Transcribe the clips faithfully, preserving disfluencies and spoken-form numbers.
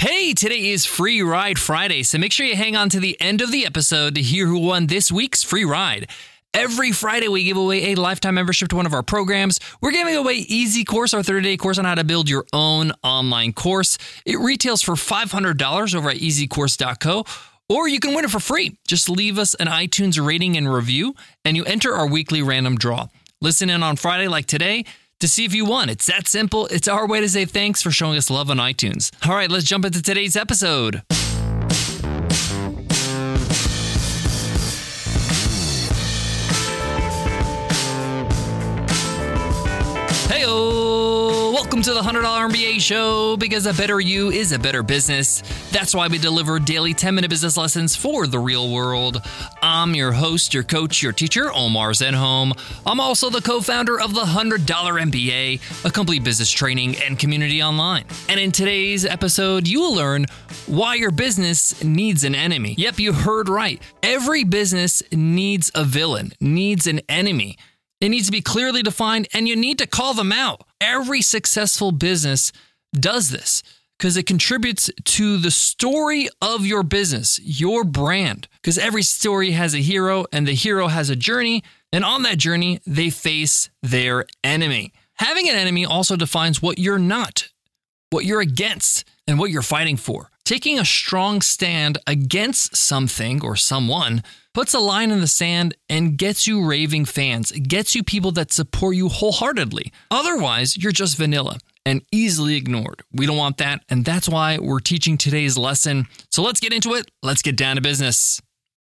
Hey, today is Free Ride Friday, so make sure you hang on to the end of the episode to hear who won this week's free ride. Every Friday, we give away a lifetime membership to one of our programs. We're giving away Easy Course, our thirty-day course on how to build your own online course. It retails for five hundred dollars over at easy course dot co, or you can win it for free. Just leave us an iTunes rating and review, and you enter our weekly random draw. Listen in on Friday like today to see if you won. It's that simple. It's our way to say thanks for showing us love on iTunes. All right, let's jump into today's episode. Hey-o! Welcome to the one hundred dollar M B A Show, because a better you is a better business. That's why we deliver daily ten-minute business lessons for the real world. I'm your host, your coach, your teacher, Omar Zenhom. I'm also the co-founder of the one hundred dollar M B A, a complete business training and community online. And in today's episode, you will learn why your business needs an enemy. Yep, you heard right. Every business needs a villain, needs an enemy. It needs to be clearly defined, and you need to call them out. Every successful business does this because it contributes to the story of your business, your brand. Because every story has a hero, and the hero has a journey, and on that journey, they face their enemy. Having an enemy also defines what you're not, what you're against, and what you're fighting for. Taking a strong stand against something or someone puts a line in the sand and gets you raving fans, gets you people that support you wholeheartedly. Otherwise, you're just vanilla and easily ignored. We don't want that, and that's why we're teaching today's lesson. So let's get into it. Let's get down to business.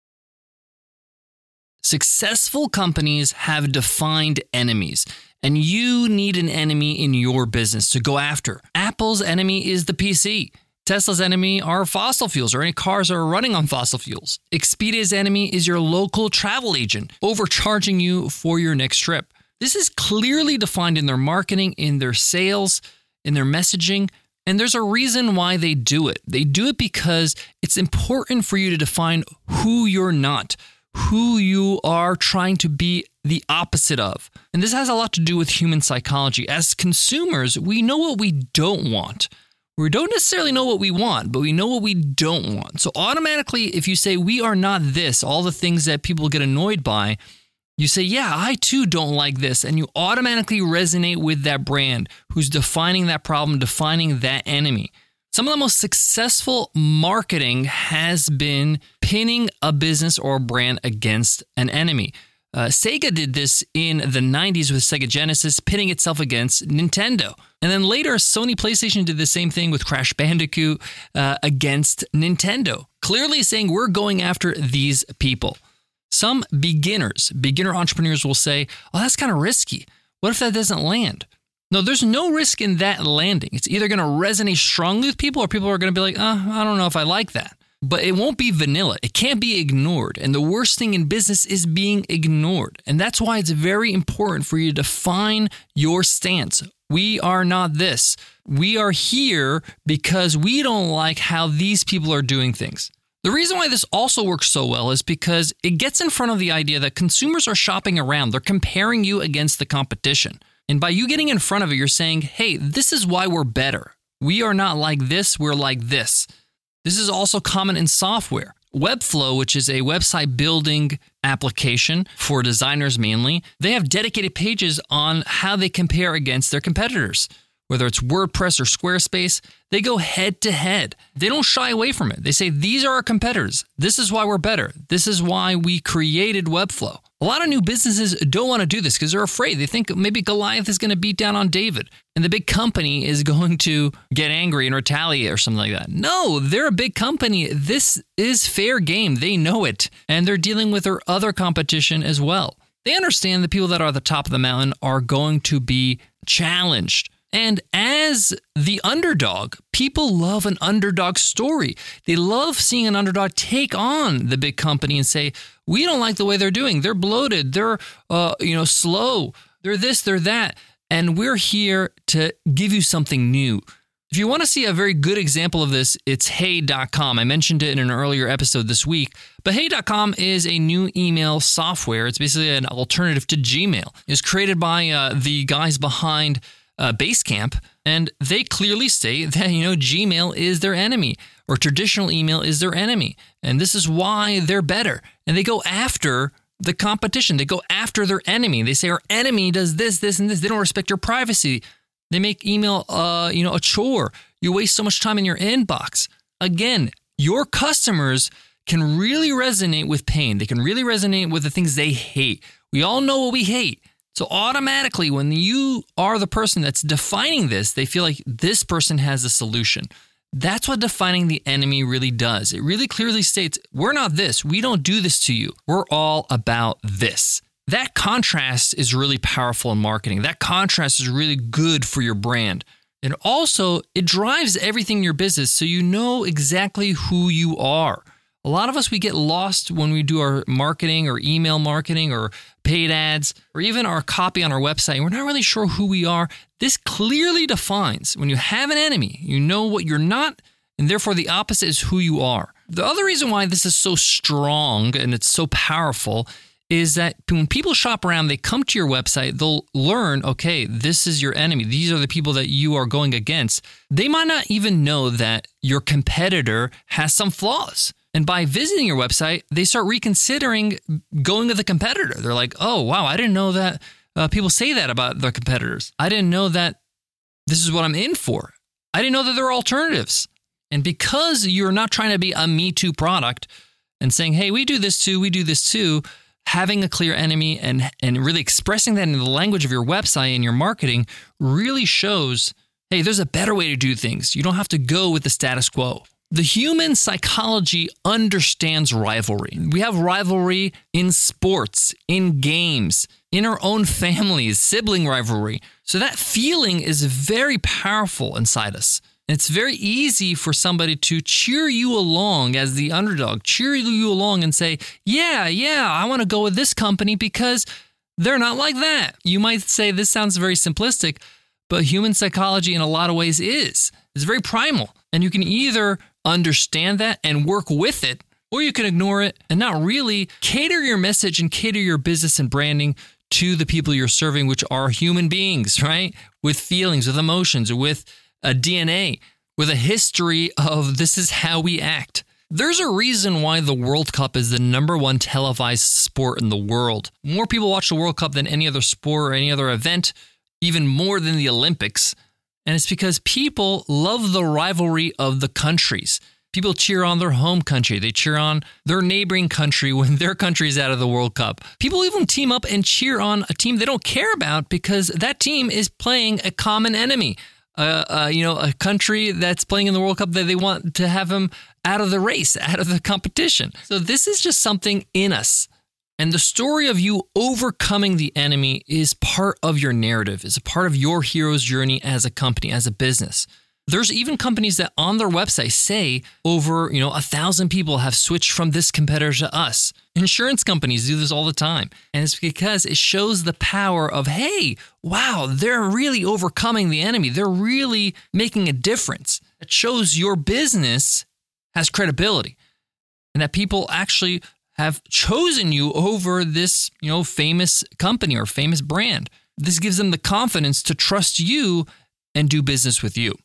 Successful companies have defined enemies, and you need an enemy in your business to go after. Apple's enemy is the P C. Tesla's enemy are fossil fuels or any cars that are running on fossil fuels. Expedia's enemy is your local travel agent, overcharging you for your next trip. This is clearly defined in their marketing, in their sales, in their messaging, and there's a reason why they do it. They do it because it's important for you to define who you're not, who you are trying to be the opposite of. And this has a lot to do with human psychology. As consumers, we know what we don't want. We don't necessarily know what we want, but we know what we don't want. So automatically, if you say we are not this, all the things that people get annoyed by, you say, yeah, I too don't like this. And you automatically resonate with that brand who's defining that problem, defining that enemy. Some of the most successful marketing has been pinning a business or a brand against an enemy. Uh, Sega did this in the nineties with Sega Genesis, pitting itself against Nintendo. And then later, Sony PlayStation did the same thing with Crash Bandicoot uh, against Nintendo, clearly saying we're going after these people. Some beginners, beginner entrepreneurs will say, oh, that's kind of risky. What if that doesn't land? No, there's no risk in that landing. It's either going to resonate strongly with people or people are going to be like, uh, I don't know if I like that. But it won't be vanilla. It can't be ignored. And the worst thing in business is being ignored. And that's why it's very important for you to define your stance. We are not this. We are here because we don't like how these people are doing things. The reason why this also works so well is because it gets in front of the idea that consumers are shopping around. They're comparing you against the competition. And by you getting in front of it, you're saying, hey, this is why we're better. We are not like this. We're like this. This is also common in software. Webflow, which is a website building application for designers mainly, they have dedicated pages on how they compare against their competitors. Whether it's WordPress or Squarespace, they go head to head. They don't shy away from it. They say, these are our competitors. This is why we're better. This is why we created Webflow. A lot of new businesses don't want to do this because they're afraid. They think maybe Goliath is going to beat down on David and the big company is going to get angry and retaliate or something like that. No, they're a big company. This is fair game. They know it. And they're dealing with their other competition as well. They understand the people that are at the top of the mountain are going to be challenged. And as the underdog, people love an underdog story. They love seeing an underdog take on the big company and say, we don't like the way they're doing. They're bloated. They're, uh, you know, slow. They're this, they're that. And we're here to give you something new. If you want to see a very good example of this, it's hey dot com. I mentioned it in an earlier episode this week. But hey dot com is a new email software. It's basically an alternative to Gmail. It's created by uh, the guys behind uh, Basecamp, and they clearly state that, you know, Gmail is their enemy or traditional email is their enemy. And this is why they're better. And they go after the competition. They go after their enemy. They say our enemy does this, this, and this. They don't respect your privacy. They make email, uh, you know, a chore. You waste so much time in your inbox. Again, your customers can really resonate with pain. They can really resonate with the things they hate. We all know what we hate. So automatically, when you are the person that's defining this, they feel like this person has a solution. That's what defining the enemy really does. It really clearly states, we're not this. We don't do this to you. We're all about this. That contrast is really powerful in marketing. That contrast is really good for your brand. And also, it drives everything in your business so you know exactly who you are. A lot of us, we get lost when we do our marketing or email marketing or paid ads or even our copy on our website. We're not really sure who we are. This clearly defines when you have an enemy, you know what you're not, and therefore the opposite is who you are. The other reason why this is so strong and it's so powerful is that when people shop around, they come to your website, they'll learn, okay, this is your enemy. These are the people that you are going against. They might not even know that your competitor has some flaws. And by visiting your website, they start reconsidering going to the competitor. They're like, oh, wow, I didn't know that uh, people say that about their competitors. I didn't know that this is what I'm in for. I didn't know that there are alternatives. And because you're not trying to be a Me Too product and saying, hey, we do this too, we do this too, having a clear enemy and, and really expressing that in the language of your website and your marketing really shows, hey, there's a better way to do things. You don't have to go with the status quo. The human psychology understands rivalry. We have rivalry in sports, in games, in our own families, sibling rivalry. So that feeling is very powerful inside us. It's very easy for somebody to cheer you along as the underdog, cheer you along and say, yeah, yeah, I want to go with this company because they're not like that. You might say this sounds very simplistic, but human psychology in a lot of ways is. It's very primal. And you can either understand that and work with it, or you can ignore it and not really cater your message and cater your business and branding to the people you're serving, which are human beings, right? With feelings, with emotions, with a D N A, with a history of this is how we act. There's a reason why the World Cup is the number one televised sport in the world. More people watch the World Cup than any other sport or any other event, even more than the Olympics. And it's because people love the rivalry of the countries. People cheer on their home country. They cheer on their neighboring country when their country is out of the World Cup. People even team up and cheer on a team they don't care about because that team is playing a common enemy. Uh, uh, you know, a country that's playing in the World Cup that they want to have them out of the race, out of the competition. So this is just something in us. And the story of you overcoming the enemy is part of your narrative, is a part of your hero's journey as a company, as a business. There's even companies that on their website say over, you know, a thousand people have switched from this competitor to us. Insurance companies do this all the time. And it's because it shows the power of, hey, wow, they're really overcoming the enemy. They're really making a difference. It shows your business has credibility and that people actually have chosen you over this, you know, famous company or famous brand. This gives them the confidence to trust you and do business with you.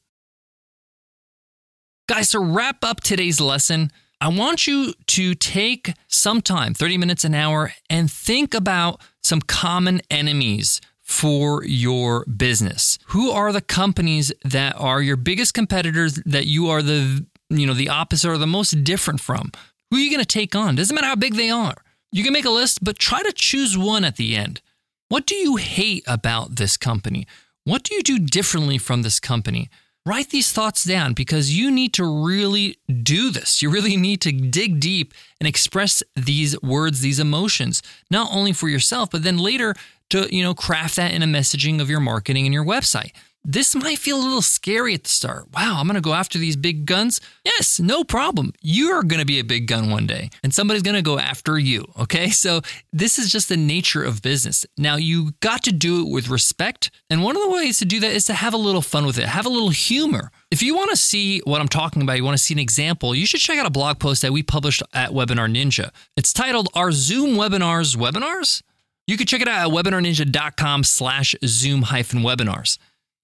Guys, to wrap up today's lesson, I want you to take some time, thirty minutes, an hour, and think about some common enemies for your business. Who are the companies that are your biggest competitors that you are the, you know, the opposite or the most different from? Who are you going to take on? Doesn't matter how big they are. You can make a list, but try to choose one at the end. What do you hate about this company? What do you do differently from this company? Write these thoughts down because you need to really do this. You really need to dig deep and express these words, these emotions, not only for yourself, but then later to, you know, craft that in a messaging of your marketing and your website. This might feel a little scary at the start. Wow, I'm going to go after these big guns? Yes, no problem. You're going to be a big gun one day, and somebody's going to go after you, okay? So this is just the nature of business. Now, you got to do it with respect, and one of the ways to do that is to have a little fun with it, have a little humor. If you want to see what I'm talking about, you want to see an example, you should check out a blog post that we published at Webinar Ninja. It's titled, Are Zoom Webinars Webinars? You can check it out at webinarninja.com slash Zoom hyphen webinars.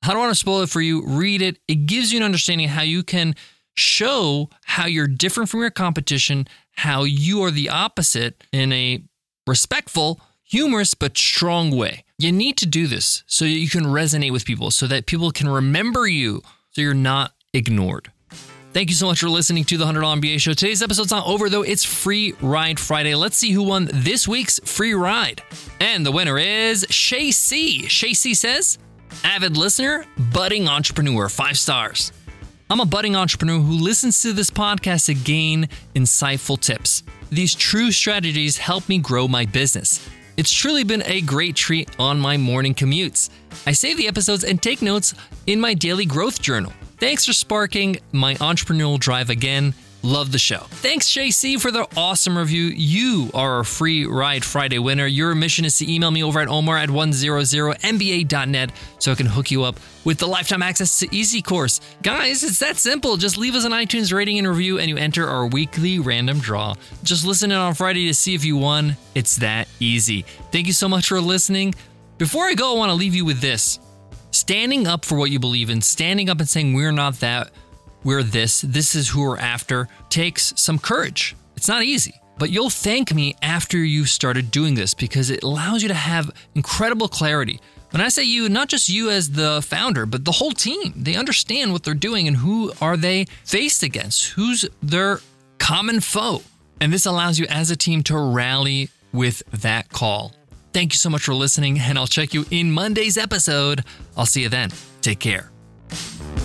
I don't want to spoil it for you. Read it. It gives you an understanding of how you can show how you're different from your competition, how you are the opposite in a respectful, humorous, but strong way. You need to do this so that you can resonate with people, so that people can remember you, so you're not ignored. Thank you so much for listening to the one hundred dollar M B A Show. Today's episode's not over, though. It's Free Ride Friday. Let's see who won this week's free ride. And the winner is Shay C. Shay C says, avid listener, budding entrepreneur, five stars. I'm a budding entrepreneur who listens to this podcast to gain insightful tips. These true strategies help me grow my business. It's truly been a great treat on my morning commutes. I save the episodes and take notes in my daily growth journal. Thanks for sparking my entrepreneurial drive again. Love the show. Thanks, Shay C, for the awesome review. You are a Free Ride Friday winner. Your mission is to email me over at omar at one hundred M B A dot net so I can hook you up with the lifetime access to Easy Course. Guys, it's that simple. Just leave us an iTunes rating and review and you enter our weekly random draw. Just listen in on Friday to see if you won. It's that easy. Thank you so much for listening. Before I go, I want to leave you with this. Standing up for what you believe in, standing up and saying we're not that, we're this, this is who we're after, takes some courage. It's not easy, but you'll thank me after you've started doing this because it allows you to have incredible clarity. When I say you, not just you as the founder, but the whole team. They understand what they're doing and who are they faced against, who's their common foe. And this allows you as a team to rally with that call. Thank you so much for listening, and I'll check you in Monday's episode. I'll see you then. Take care.